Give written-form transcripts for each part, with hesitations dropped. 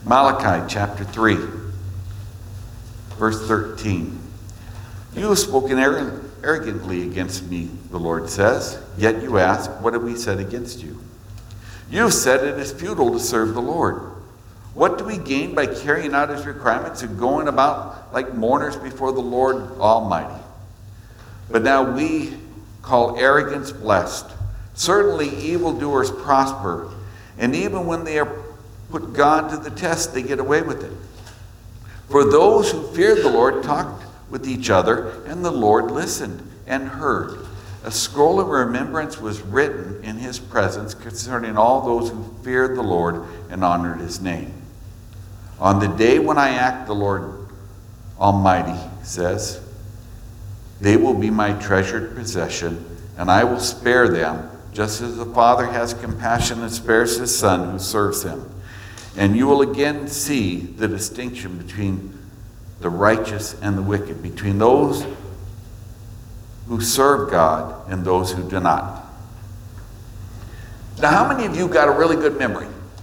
Malachi chapter 3, verse 13. You have spoken arrogantly against me, the Lord says, yet you ask, what have we said against you? You have said it is futile to serve the Lord. What do we gain by carrying out his requirements and going about like mourners before the Lord Almighty? But now we call arrogance blessed. Certainly evildoers prosper, and even when they are put God to the test, they get away with it. For those who feared the Lord talked with each other, and the Lord listened and heard. A scroll of remembrance was written in his presence concerning all those who feared the Lord and honored his name. On the day when I act, the Lord Almighty says, they will be my treasured possession, and I will spare them, just as the Father has compassion and spares his Son who serves him. And you will again see the distinction between the righteous and the wicked, between those who serve God and those who do not. Now, how many of you got a really good memory?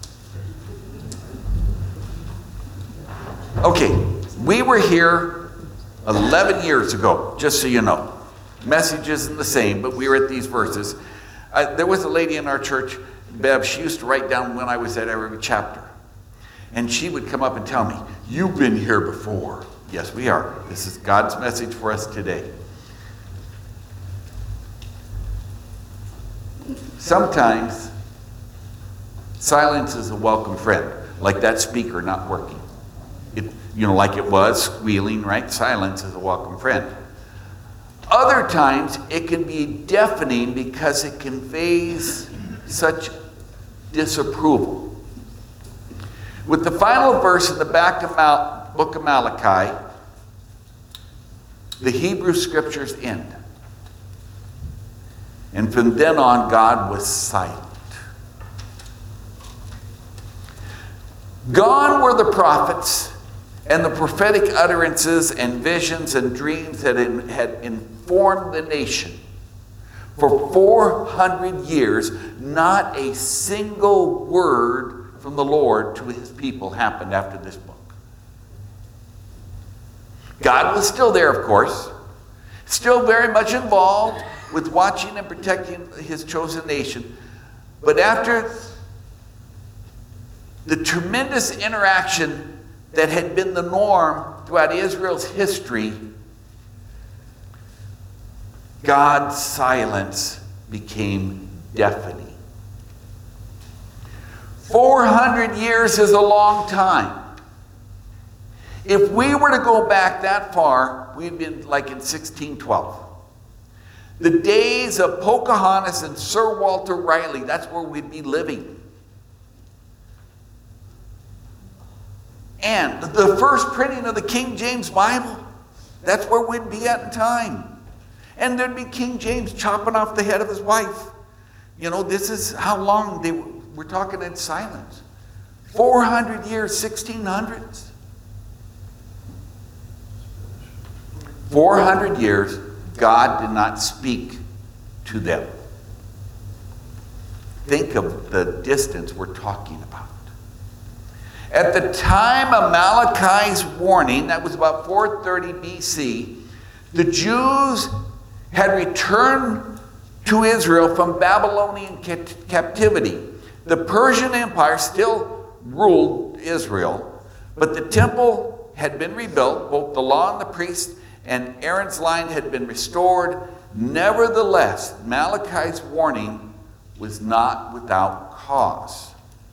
Okay, we were here 11 years ago, just so you know. Message isn't the same, but we were at these verses. There was a lady in our church, Bev, she used to write down when I was at every chapter. And she would come up and tell me, you've been here before. Yes, we are. This is God's message for us today. Sometimes silence is a welcome friend, like that speaker not working. Like it was, squealing, right? Silence is a welcome friend. Other times it can be deafening because it conveys such disapproval. With the final verse in the back of book of Malachi, the Hebrew scriptures end. And from then on, God was silent. Gone were the prophets and the prophetic utterances and visions and dreams that had informed the nation. For 400 years, not a single word from the Lord to his people happened after this book. God was still there, of course, still very much involved with watching and protecting his chosen nation. But after the tremendous interaction that had been the norm throughout Israel's history, God's silence became deafening. 400 years is a long time. If we were to go back that far, we'd been like in 1612. The days of Pocahontas and Sir Walter Raleigh, that's where we'd be living. And the first printing of the King James Bible, that's where we'd be at in time. And there'd be King James chopping off the head of his wife. This is how long we're talking in silence. 400 years, 1600s. 400 years, God did not speak to them. Think of the distance we're talking about. At the time of Malachi's warning, that was about 430 BC, the Jews had returned to Israel from Babylonian captivity. The Persian Empire still ruled Israel, but the temple had been rebuilt, both the law and the priest and Aaron's line had been restored. Nevertheless, Malachi's warning was not without cause.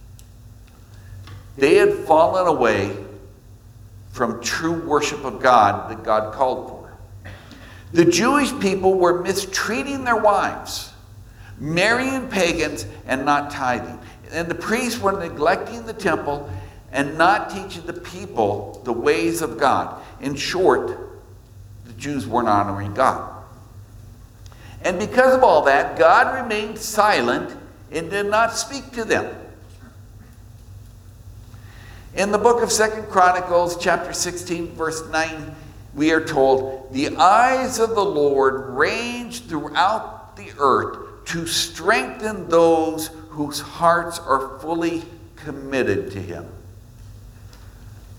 They had fallen away from true worship of God that God called for. The Jewish people were mistreating their wives, marrying pagans, and not tithing. And the priests were neglecting the temple and not teaching the people the ways of God. In short, the Jews weren't honoring God. And because of all that, God remained silent and did not speak to them. In the book of 2 Chronicles, chapter 16, verse 9, we are told, the eyes of the Lord range throughout the earth to strengthen those whose hearts are fully committed to him.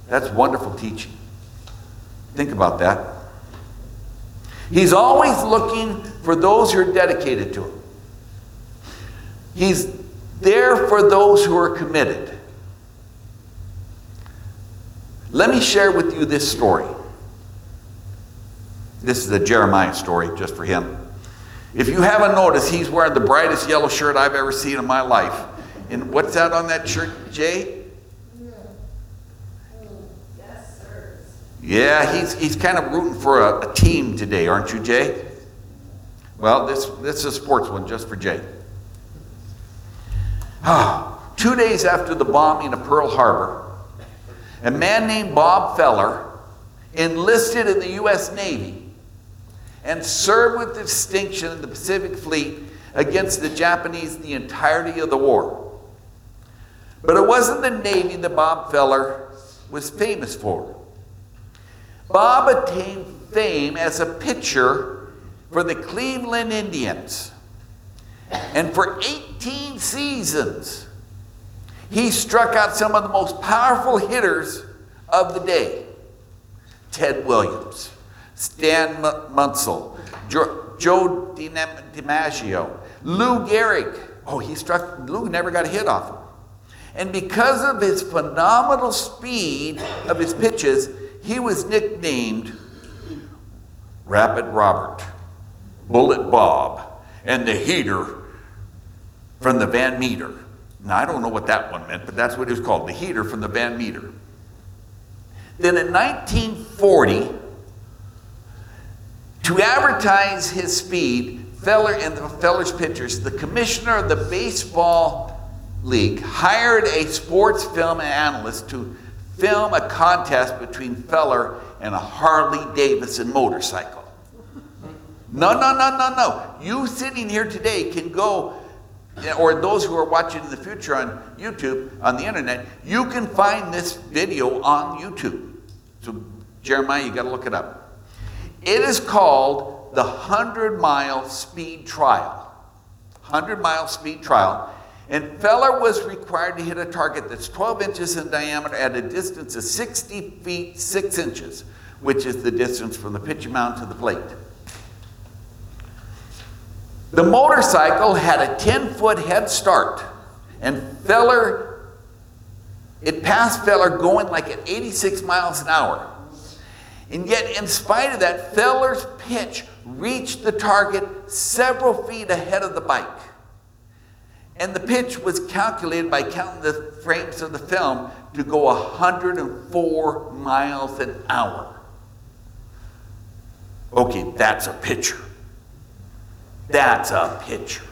That's wonderful teaching. Think about that. He's always looking for those who are dedicated to him. He's there for those who are committed. Let me share with you this story. This is a Jeremiah story just for him. If you haven't noticed, he's wearing the brightest yellow shirt I've ever seen in my life. And what's that on that shirt, Jay? Yes, sir. Yeah, he's kind of rooting for a team today, aren't you, Jay? Well, this is a sports one just for Jay. 2 days after the bombing of Pearl Harbor, a man named Bob Feller enlisted in the U.S. Navy and served with distinction in the Pacific Fleet against the Japanese the entirety of the war. But it wasn't the Navy that Bob Feller was famous for. Bob attained fame as a pitcher for the Cleveland Indians. And for 18 seasons, he struck out some of the most powerful hitters of the day. Ted Williams, Stan Musial, Joe DiMaggio, Lou Gehrig. Lou never got a hit off him. And because of his phenomenal speed of his pitches, he was nicknamed Rapid Robert, Bullet Bob, and the heater from the Van Meter. Now, I don't know what that one meant, but that's what he was called, the heater from the Van Meter. Then in 1940, to advertise his speed, Feller and Feller's pitchers, the commissioner of the baseball league hired a sports film analyst to film a contest between Feller and a Harley Davidson motorcycle. No. You sitting here today can go, or those who are watching in the future on YouTube, on the internet, you can find this video on YouTube. So, Jeremiah, you got to look it up. It is called the 100-mile speed trial. 100-mile speed trial. And Feller was required to hit a target that's 12 inches in diameter at a distance of 60 feet 6 inches, which is the distance from the pitching mound to the plate. The motorcycle had a 10-foot head start, and it passed Feller going like at 86 miles an hour. And yet, in spite of that, Feller's pitch reached the target several feet ahead of the bike. And the pitch was calculated by counting the frames of the film to go 104 miles an hour. Okay, that's a pitcher. That's a pitcher.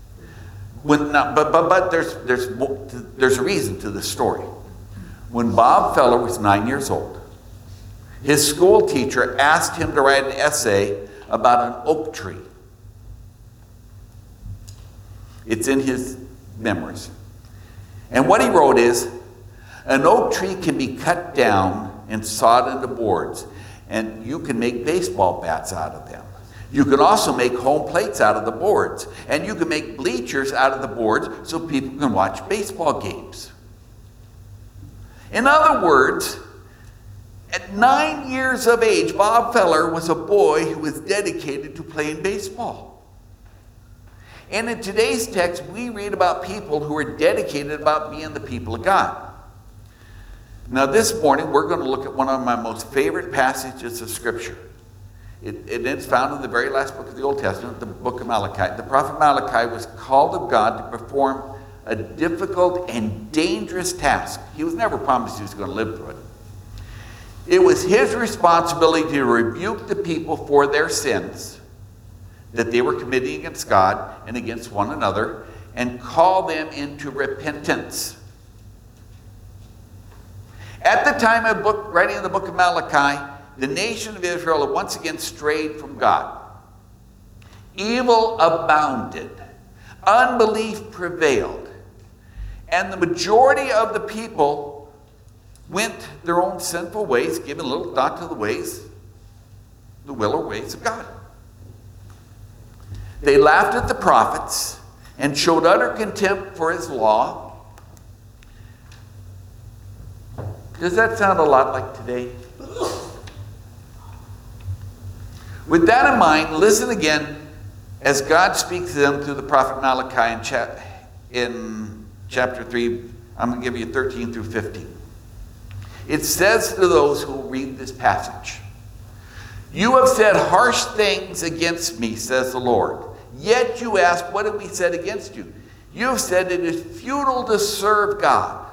But there's a reason to this story. When Bob Feller was 9 years old, his school teacher asked him to write an essay about an oak tree. It's in his memories. And what he wrote is, an oak tree can be cut down and sawed into boards, and you can make baseball bats out of them. You can also make home plates out of the boards, and you can make bleachers out of the boards so people can watch baseball games. In other words, at 9 years of age, Bob Feller was a boy who was dedicated to playing baseball. And in today's text, we read about people who are dedicated about being the people of God. Now, this morning, we're going to look at one of my most favorite passages of Scripture. It's found in the very last book of the Old Testament, the book of Malachi. The prophet Malachi was called of God to perform a difficult and dangerous task. He was never promised he was going to live through it. It was his responsibility to rebuke the people for their sins that they were committing against God and against one another, and call them into repentance. At the time of writing the book of Malachi, the nation of Israel had once again strayed from God. Evil abounded. Unbelief prevailed. And the majority of the people went their own sinful ways, giving little thought to the will or ways of God. They laughed at the prophets and showed utter contempt for his law. Does that sound a lot like today? With that in mind, listen again as God speaks to them through the prophet Malachi in chapter 3. I'm going to give you 13 through 15. It says to those who read this passage, "You have said harsh things against me, says the Lord. Yet you ask, what have we said against you? You have said it is futile to serve God.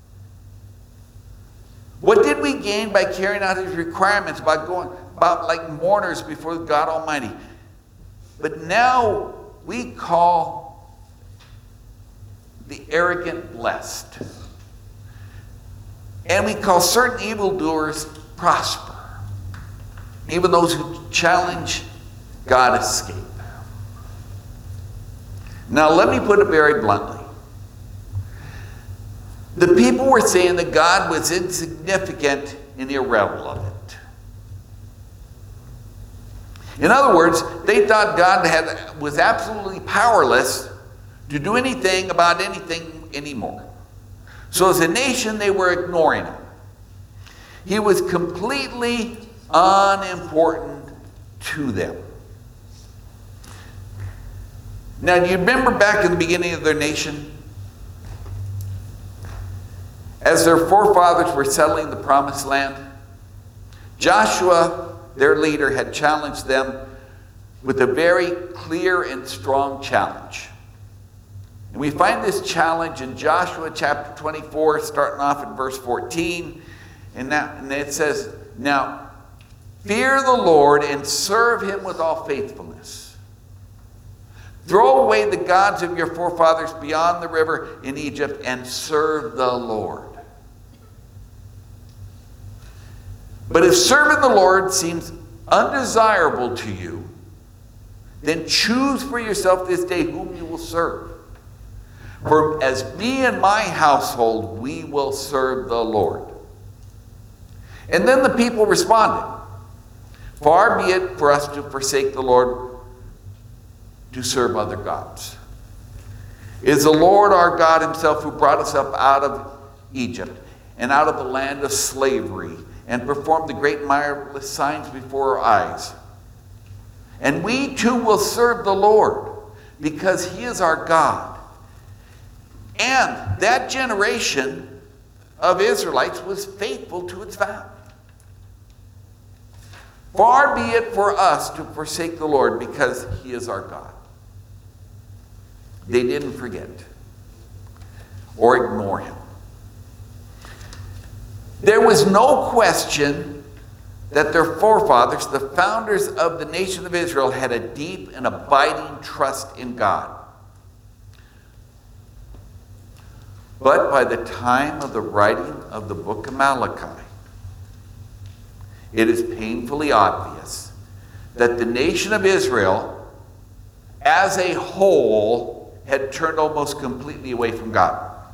What did we gain by carrying out his requirements, by going about like mourners before God Almighty? But now we call the arrogant blessed, and we call certain evildoers prosper. Even those who challenge God escape." Now let me put it very bluntly. The people were saying that God was insignificant and irrelevant. In other words, they thought God was absolutely powerless to do anything about anything anymore. So as a nation, they were ignoring him. He was completely unimportant to them. Now, do you remember back in the beginning of their nation? As their forefathers were settling the promised land, Joshua, their leader, had challenged them with a very clear and strong challenge. And we find this challenge in Joshua chapter 24, starting off in verse 14. And it says, "Now, fear the Lord and serve him with all faithfulness. Throw away the gods of your forefathers beyond the river in Egypt and serve the Lord. But if serving the Lord seems undesirable to you, then choose for yourself this day whom you will serve. For as me and my household, we will serve the Lord." And then the people responded, "Far be it for us to forsake the Lord to serve other gods. It is the Lord our God himself who brought us up out of Egypt and out of the land of slavery and performed the great marvelous signs before our eyes. And we too will serve the Lord because he is our God." And that generation of Israelites was faithful to its vow. "Far be it for us to forsake the Lord because he is our God." They didn't forget or ignore him. There was no question that their forefathers, the founders of the nation of Israel, had a deep and abiding trust in God. But by the time of the writing of the book of Malachi, it is painfully obvious that the nation of Israel as a whole had turned almost completely away from God.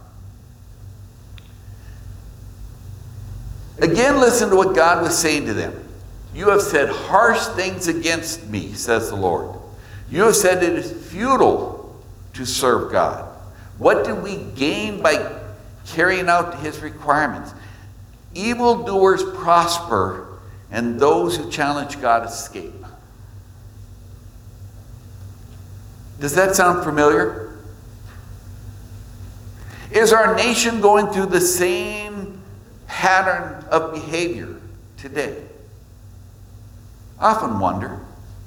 Again, listen to what God was saying to them. "You have said harsh things against me, says the Lord. You have said it is futile to serve God. What did we gain by carrying out his requirements? Evildoers prosper, and those who challenge God escape." Does that sound familiar? Is our nation going through the same pattern of behavior today? I often wonder.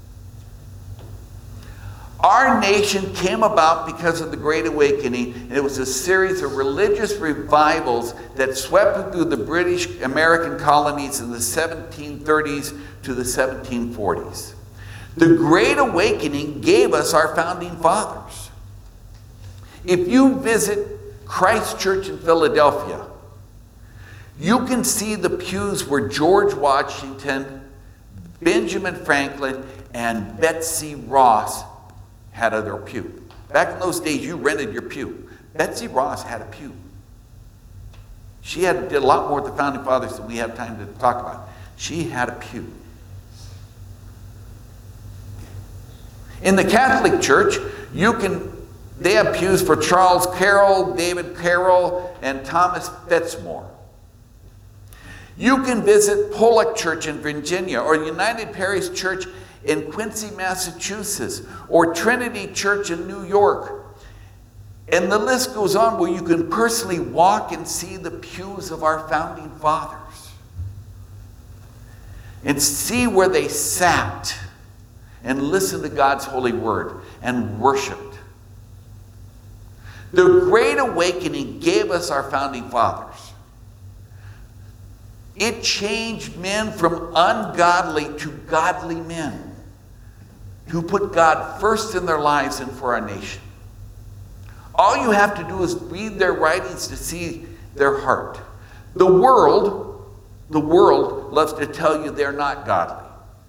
Our nation came about because of the Great Awakening, and it was a series of religious revivals that swept through the British American colonies in the 1730s to the 1740s. The Great Awakening gave us our founding fathers. If you visit Christ Church in Philadelphia, you can see the pews where George Washington, Benjamin Franklin, and Betsy Ross had their pew. Back in those days, you rented your pew. Betsy Ross had a pew. She did a lot more with the founding fathers than we have time to talk about. She had a pew. In the Catholic Church, they have pews for Charles Carroll, David Carroll, and Thomas Fitzmore. You can visit Pollock Church in Virginia, or United Parish Church in Quincy, Massachusetts, or Trinity Church in New York. And the list goes on, where you can personally walk and see the pews of our founding fathers and see where they sat and listened to God's holy word and worshiped. The Great Awakening gave us our founding fathers. It changed men from ungodly to godly men who put God first in their lives and for our nation. All you have to do is read their writings to see their heart. The world loves to tell you they're not godly.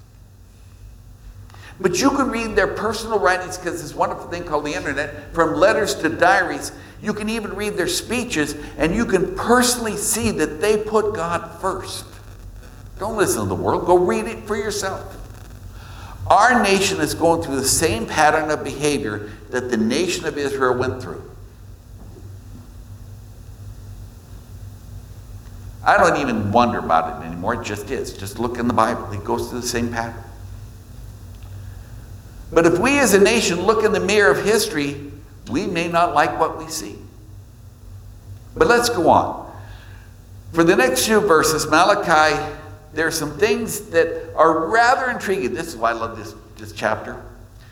But you can read their personal writings, because this wonderful thing called the internet, from letters to diaries. You can even read their speeches, and you can personally see that they put God first. Don't listen to the world. Go read it for yourself. Our nation is going through the same pattern of behavior that the nation of Israel went through. I don't even wonder about it anymore. It just is. Just look in the Bible. It goes through the same pattern. But if we as a nation look in the mirror of history, we may not like what we see. But let's go on. For the next few verses, Malachi, there are some things that are rather intriguing. This is why I love this chapter.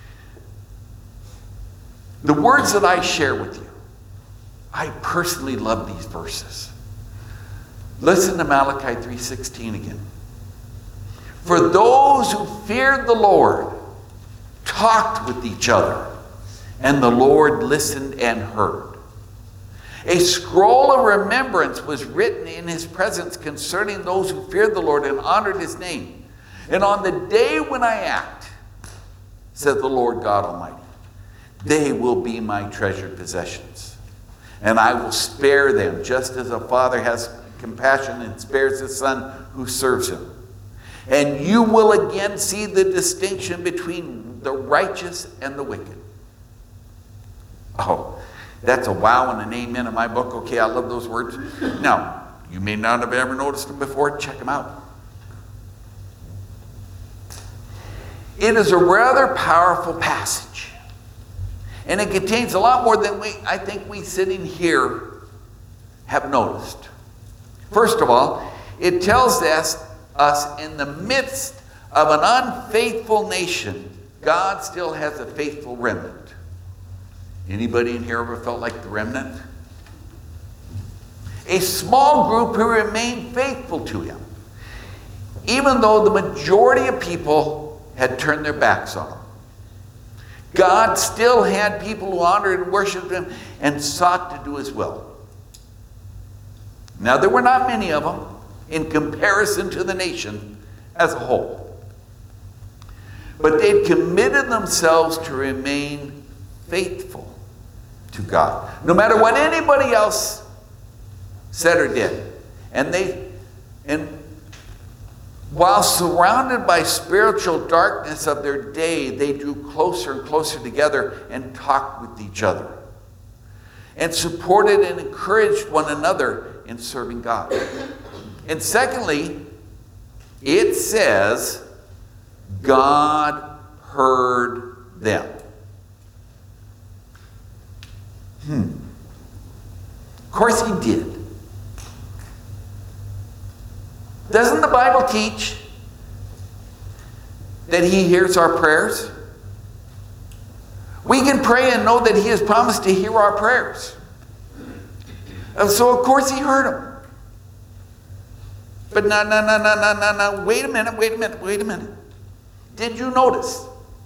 The words that I share with you, I personally love these verses. Listen to Malachi 3:16 again. For those who feared the Lord talked with each other, and the Lord listened and heard. A scroll of remembrance was written in his presence concerning those who feared the Lord and honored his name. And on the day when I act, said the Lord God Almighty, they will be my treasured possessions, and I will spare them, just as a father has compassion and spares his son who serves him. And you will again see the distinction between the righteous and the wicked. Oh, that's a wow and an amen in my book. Okay, I love those words. Now, you may not have ever noticed them before. Check them out. It is a rather powerful passage. And it contains a lot more than I think we sitting here have noticed. First of all, it tells us in the midst of an unfaithful nation, God still has a faithful remnant. Anybody in here ever felt like the remnant? A small group who remained faithful to him, even though the majority of people had turned their backs on him. God still had people who honored and worshiped him and sought to do his will. Now, there were not many of them in comparison to the nation as a whole. But they'd committed themselves to remain faithful to God, no matter what anybody else said or did. And while surrounded by spiritual darkness of their day, they drew closer and closer together and talked with each other, and supported and encouraged one another in serving God. And secondly, it says God heard them. Of course he did. Doesn't the Bible teach that he hears our prayers? We can pray and know that he has promised to hear our prayers. And so of course he heard them. But no, wait a minute. Did you notice?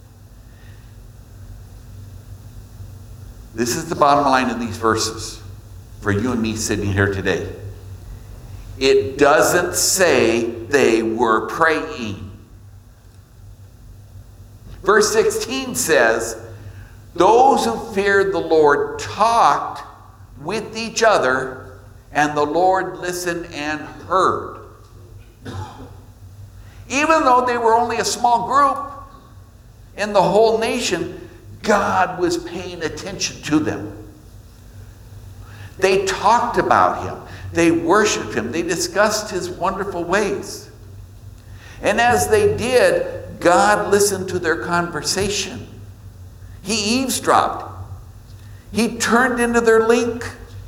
This is the bottom line of these verses for you and me sitting here today. It doesn't say they were praying. Verse 16 says, those who feared the Lord talked with each other, and the Lord listened and heard. Even though they were only a small group in the whole nation, God was paying attention to them. They talked about him. They worshiped him. They discussed his wonderful ways. And as they did, God listened to their conversation. He eavesdropped. He turned into their link.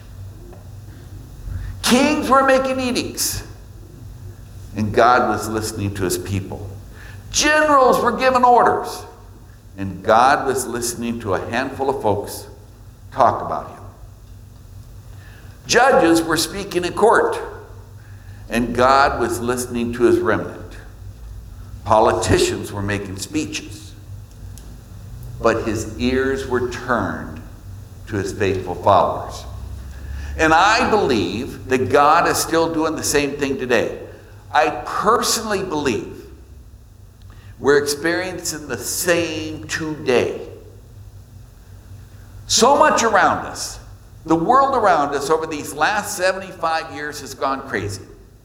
Kings were making edicts, and God was listening to his people. Generals were giving orders, and God was listening to a handful of folks talk about him. Judges were speaking in court, and God was listening to his remnant. Politicians were making speeches, but his ears were turned to his faithful followers. And I believe that God is still doing the same thing today. I personally believe we're experiencing the same today. So much around us, the world around us over these last 75 years has gone crazy.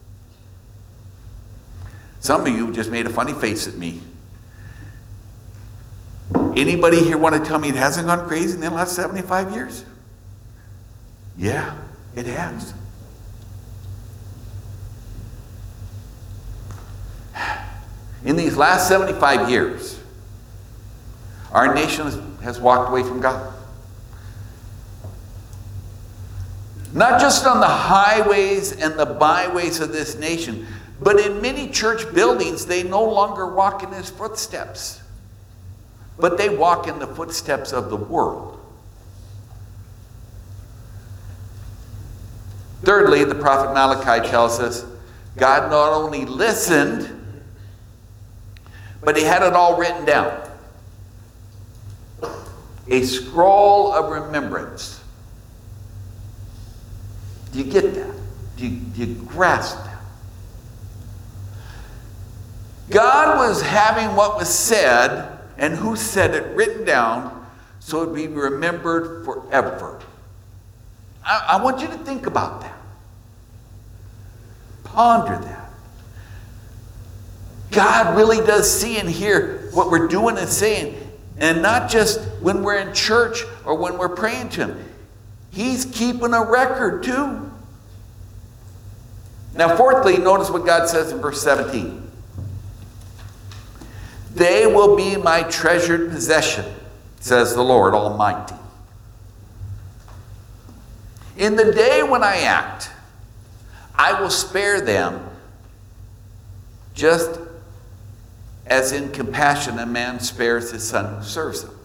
Some of you just made a funny face at me. Anybody here want to tell me it hasn't gone crazy in the last 75 years? Yeah, it has. In these last 75 years, our nation has walked away from God. Not just on the highways and the byways of this nation, but in many church buildings, they no longer walk in his footsteps, but they walk in the footsteps of the world. Thirdly, the prophet Malachi tells us God not only listened, but he had it all written down. A scroll of remembrance. Do you get that? Do you grasp that? God was having what was said and who said it written down so it would be remembered forever. I want you to think about that. Ponder that. God really does see and hear what we're doing and saying. And not just when we're in church or when we're praying to him. He's keeping a record too. Now, fourthly, notice what God says in verse 17. They will be my treasured possession, says the Lord Almighty. In the day when I act, I will spare them just as in compassion a man spares his son who serves him.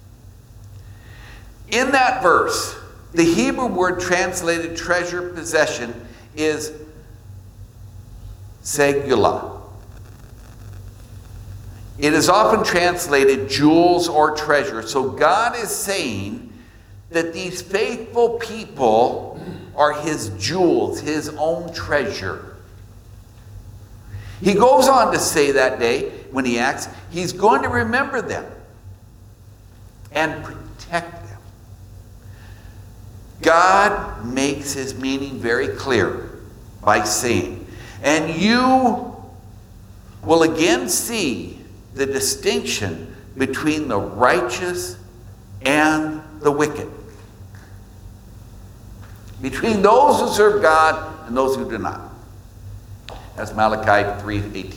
In that verse, the Hebrew word translated treasure possession is segula. It is often translated jewels or treasure. So God is saying that these faithful people are his jewels, his own treasure. He goes on to say that day when he acts, he's going to remember them and protect them. God makes his meaning very clear by saying, and you will again see the distinction between the righteous and the wicked. Between those who serve God and those who do not. That's Malachi 3:18.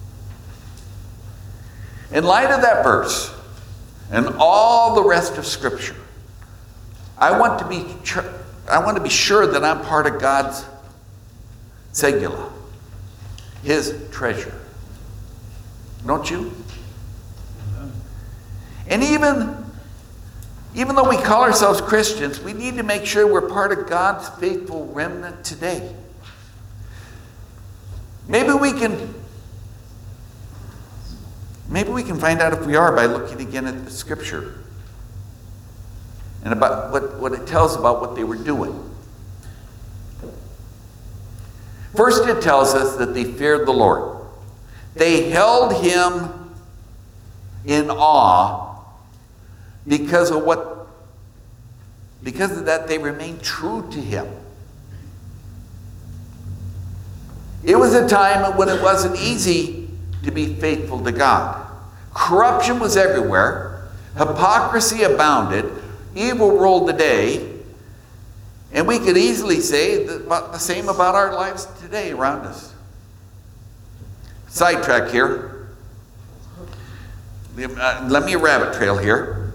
In light of that verse and all the rest of Scripture, I want to be sure that I'm part of God's segula, his treasure. Don't you? And even though we call ourselves Christians, we need to make sure we're part of God's faithful remnant today. Maybe we can find out if we are by looking again at the Scripture and about what it tells about what they were doing. First, it tells us that they feared the Lord. They held him in awe because of that they remained true to him. It was a time when it wasn't easy to be faithful to God. Corruption was everywhere. Hypocrisy abounded. Evil ruled the day. And we could easily say the same about our lives today around us. Sidetrack here. Let me rabbit trail here.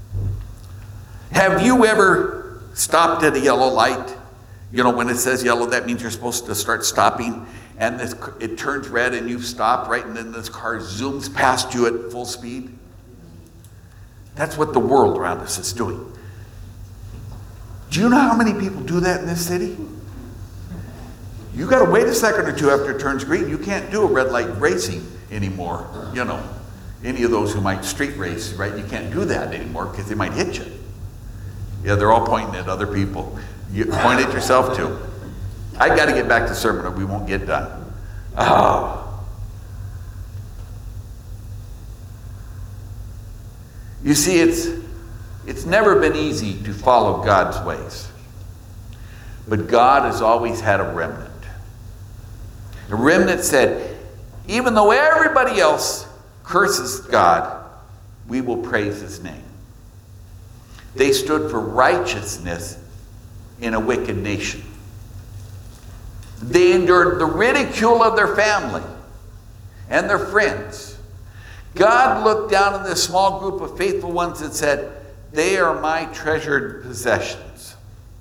Have you ever stopped at a yellow light? You know, when it says yellow, that means you're supposed to start stopping. And it turns red and you've stopped, right? And then this car zooms past you at full speed. That's what the world around us is doing. Do you know how many people do that in this city? You got to wait a second or two after it turns green. You can't do a red light racing anymore. You know, any of those who might street race, right? You can't do that anymore because they might hit you. Yeah, they're all pointing at other people. You point at yourself too. I got to get back to sermon or we won't get done. Oh. You see, it's never been easy to follow God's ways. But God has always had a remnant. A remnant said, even though everybody else curses God, we will praise his name. They stood for righteousness in a wicked nation. They endured the ridicule of their family and their friends. God looked down on this small group of faithful ones and said, they are my treasured possessions.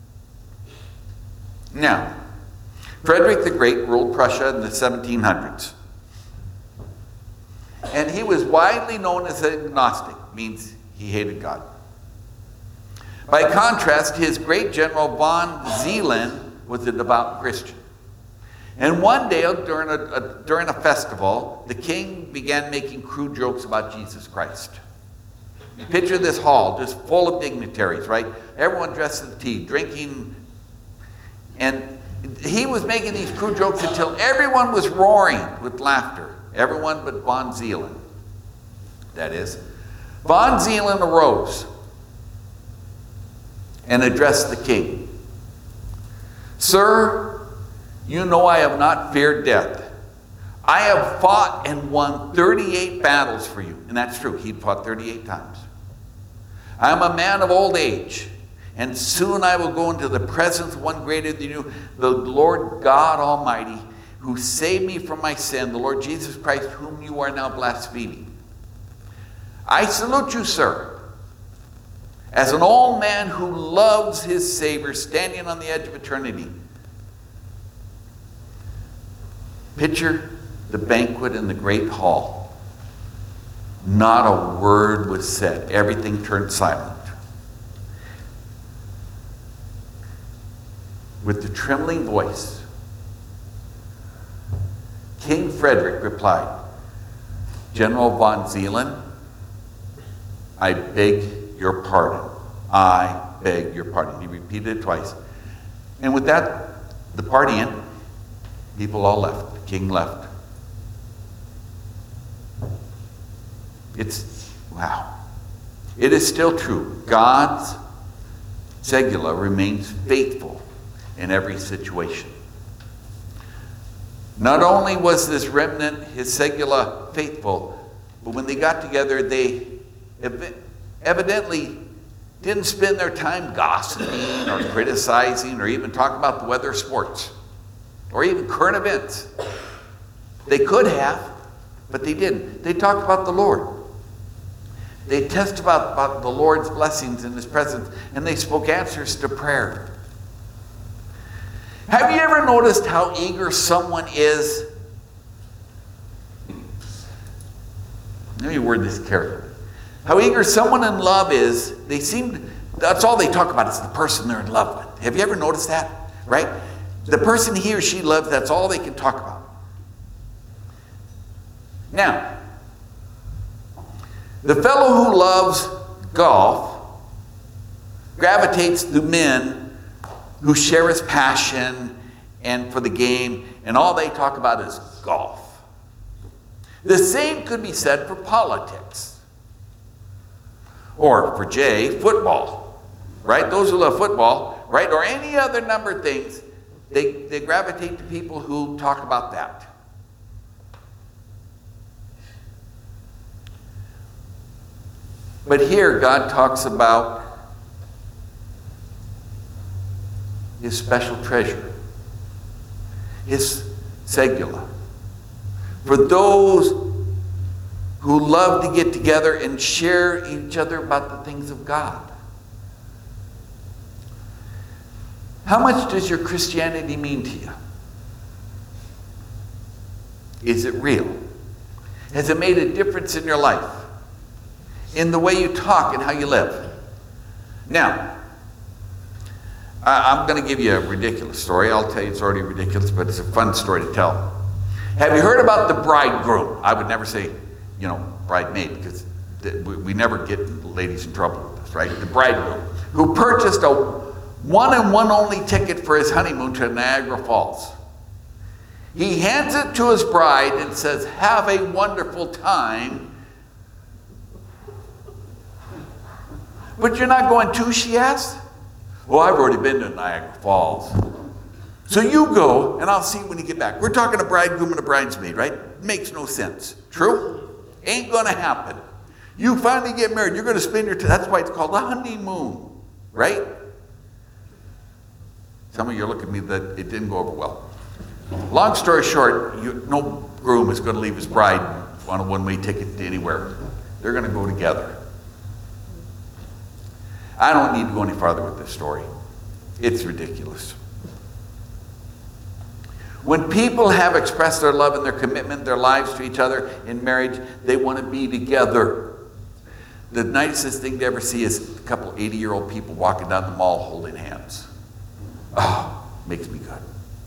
Now, Frederick the Great ruled Prussia in the 1700s. And he was widely known as an agnostic, means he hated God. By contrast, his great general von Zeeland was a devout Christian. And one day during a festival, the king began making crude jokes about Jesus Christ. Picture this hall just full of dignitaries, right? Everyone dressed in tea, drinking. And he was making these crude jokes until everyone was roaring with laughter. Everyone but von Zeeland. That is. Von Zeeland arose and addressed the king. Sir, you know I have not feared death. I have fought and won 38 battles for you. And that's true. He'd fought 38 times. I am a man of old age, and soon I will go into the presence of one greater than you, the Lord God Almighty, who saved me from my sin, the Lord Jesus Christ, whom you are now blaspheming. I salute you, sir, as an old man who loves his Savior, standing on the edge of eternity. Picture the banquet in the great hall. Not a word was said. Everything turned silent. With the trembling voice, King Frederick replied, General von Zeeland, I beg your pardon. I beg your pardon. He repeated it twice. And with that, the party ended. People all left. The king left. Wow. It is still true. God's Segula remains faithful in every situation. Not only was this remnant, his Segula, faithful, but when they got together, they evidently didn't spend their time gossiping or criticizing or even talk about the weather, sports, or even current events. They could have, but they didn't. They talked about the Lord. They testified about the Lord's blessings in his presence, and they spoke answers to prayer. Have you ever noticed how eager someone is? Let me word this carefully. How eager someone in love is, that's all they talk about is the person they're in love with. Have you ever noticed that? Right? The person he or she loves, that's all they can talk about. Now, the fellow who loves golf gravitates to men who share his passion and for the game, and all they talk about is golf. The same could be said for politics. Or for Jay, football. Right? Those who love football, right? Or any other number of things, they gravitate to people who talk about that. But here God talks about his special treasure, his segula. For those who love to get together and share each other about the things of God. How much does your Christianity mean to you? Is it real? Has it made a difference in your life? In the way you talk and how you live? Now, I'm going to give you a ridiculous story. I'll tell you it's already ridiculous, but it's a fun story to tell. Have you heard about the bridegroom? I would never say, bridemaid, because we never get ladies in trouble with this, right? The bridegroom, who purchased a one and one only ticket for his honeymoon to Niagara Falls. He hands it to his bride and says, "Have a wonderful time." "But you're not going too?" she asked. "Well, I've already been to Niagara Falls." "So you go, and I'll see when you get back." We're talking a bridegroom and a bridesmaid, right? Makes no sense. True? Ain't going to happen. You finally get married. You're going to spend your time. That's why it's called a honeymoon, right? Some of you are looking at me that it didn't go over well. Long story short, no groom is going to leave his bride on a one-way ticket to anywhere. They're going to go together. I don't need to go any farther with this story. It's ridiculous. When people have expressed their love and their commitment, their lives to each other in marriage, they want to be together. The nicest thing to ever see is a couple 80-year-old people walking down the mall holding hands. Oh, makes me good.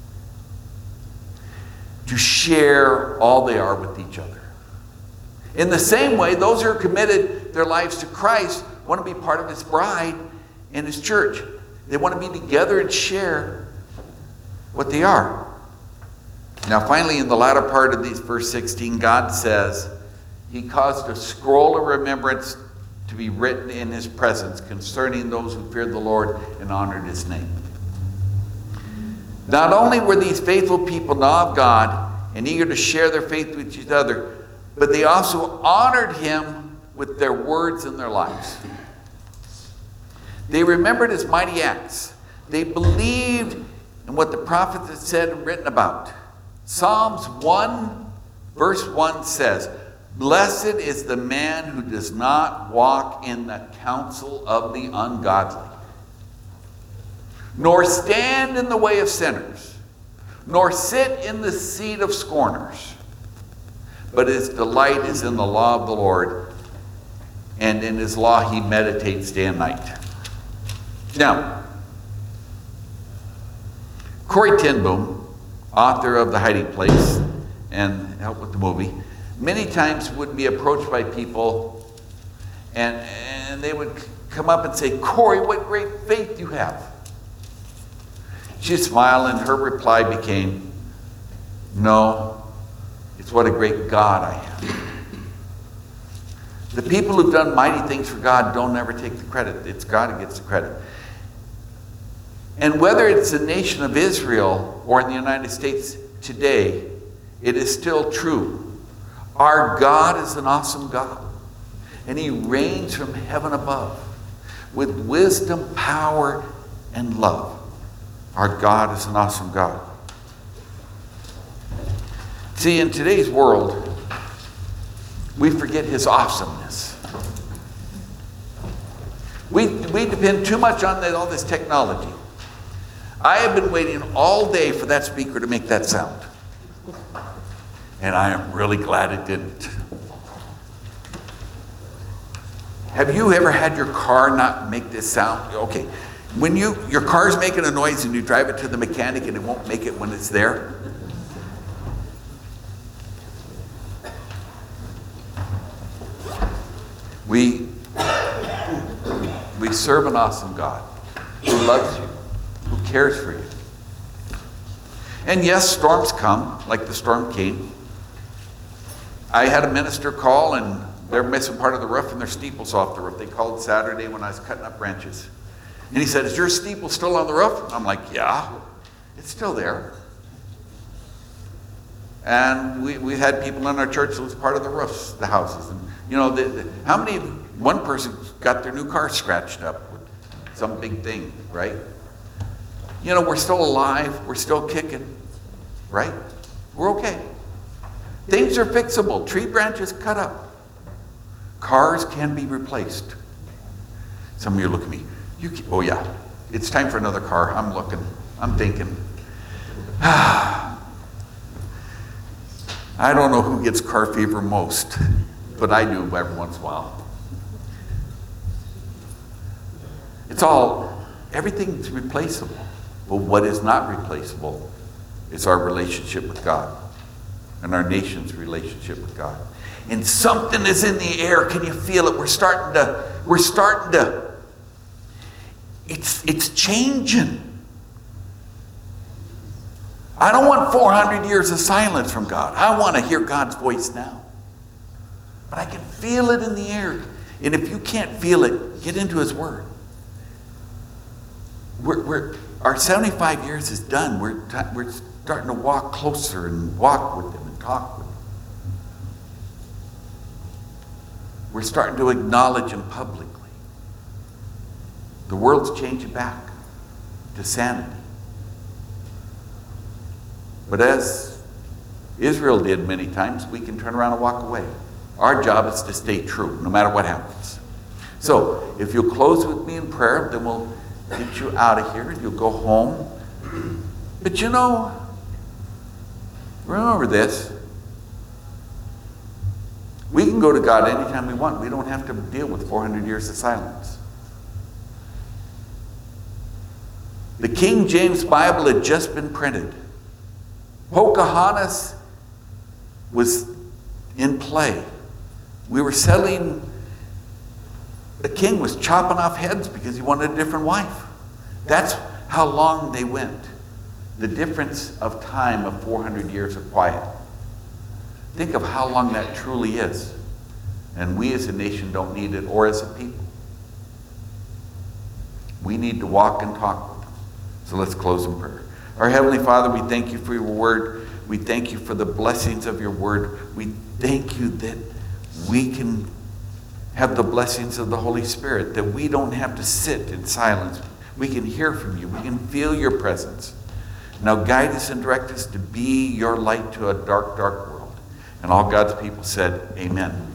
To share all they are with each other. In the same way, those who are committed their lives to Christ want to be part of his bride and his church. They want to be together and share what they are. Now, finally, in the latter part of these verse 16, God says he caused a scroll of remembrance to be written in his presence concerning those who feared the Lord and honored his name. Not only were these faithful people in awe of God and eager to share their faith with each other, but they also honored him with their words and their lives. They remembered his mighty acts. They believed in what the prophets had said and written about. Psalms 1, verse 1 says, "Blessed is the man who does not walk in the counsel of the ungodly, nor stand in the way of sinners, nor sit in the seat of scorners. But his delight is in the law of the Lord, and in his law he meditates day and night." Now, Corrie ten Boom, author of The Hiding Place and helped with the movie, many times would be approached by people and they would come up and say, "Corrie, what great faith you have." She'd smile and her reply became, "No, it's what a great God I have." The people who've done mighty things for God don't ever take the credit. It's God who gets the credit. And whether it's the nation of Israel or in the United States today, it is still true. Our God is an awesome God. And he reigns from heaven above with wisdom, power, and love. Our God is an awesome God. See, in today's world, we forget his awesomeness. We depend too much on all this technology. I have been waiting all day for that speaker to make that sound. And I am really glad it didn't. Have you ever had your car not make this sound? Okay. When your car's making a noise and you drive it to the mechanic and it won't make it when it's there. We serve an awesome God who loves you, who cares for you. And yes, storms come, like the storm came. I had a minister call and they're missing part of the roof and their steeple's off the roof. They called Saturday when I was cutting up branches. And he said, "Is your steeple still on the roof?" I'm like, "Yeah, it's still there." And we had people in our church that was part of the roofs, the houses. And how many, one person got their new car scratched up with some big thing, right? You know, we're still alive. We're still kicking. Right? We're okay. Things are fixable. Tree branches cut up. Cars can be replaced. Some of you look at me. Oh yeah, it's time for another car. I'm looking. I'm thinking. I don't know who gets car fever most, but I do every once in a while. Everything's replaceable. But what is not replaceable is our relationship with God and our nation's relationship with God. And something is in the air. Can you feel it? We're starting to, it's changing. I don't want 400 years of silence from God. I want to hear God's voice now. But I can feel it in the air. And if you can't feel it, get into His Word. Our 75 years is done. We're starting to walk closer and walk with Him and talk with Him. We're starting to acknowledge Him publicly. The world's changing back to sanity. But as Israel did many times, we can turn around and walk away. Our job is to stay true, no matter what happens. So, if you'll close with me in prayer, then we'll get you out of here and you'll go home. But you know, remember this. We can go to God anytime we want. We don't have to deal with 400 years of silence. The King James Bible had just been printed. Pocahontas was in play. We were selling, the king was chopping off heads because he wanted a different wife. That's how long they went. The difference of time of 400 years of quiet. Think of how long that truly is. And we as a nation don't need it, or as a people. We need to walk and talk with them. So let's close in prayer. Our Heavenly Father, we thank you for your word. We thank you for the blessings of your word. We thank you that we can have the blessings of the Holy Spirit, that we don't have to sit in silence. We can hear from you. We can feel your presence. Now guide us and direct us to be your light to a dark, dark world. And all God's people said, amen.